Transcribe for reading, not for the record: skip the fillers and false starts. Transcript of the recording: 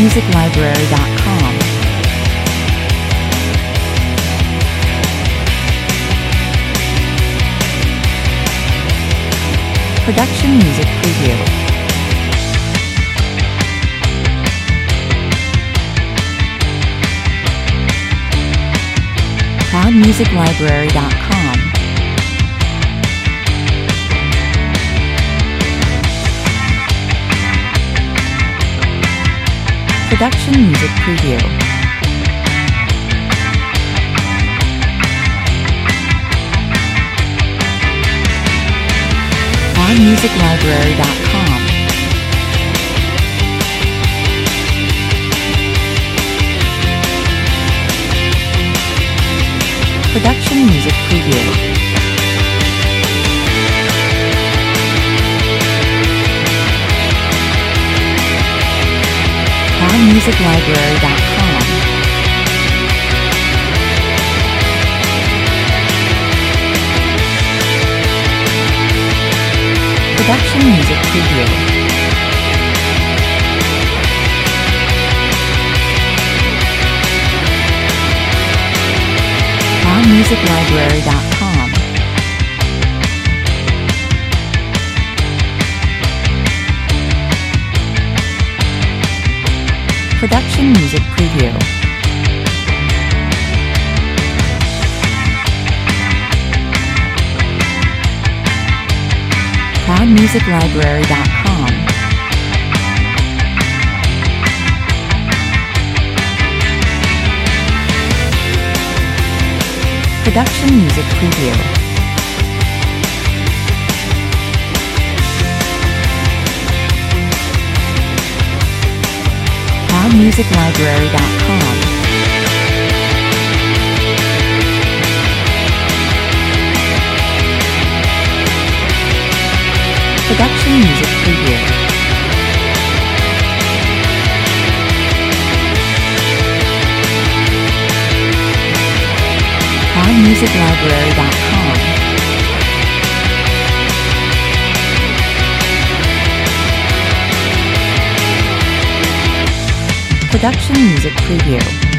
ProudMusicLibrary.com. Production Music Preview. ProudMusicLibrary.com. Production Music Preview. ProudMusicLibrary.com. Production Music Preview. ProudMusicLibrary.com. Production Music Preview. ProudMusicLibrary.com. Production Music Preview. ProudMusicLibrary.com. Production Music Preview. ProudMusicLibrary.com. Production Music Preview. ProudMusicLibrary.com. Production Music Preview.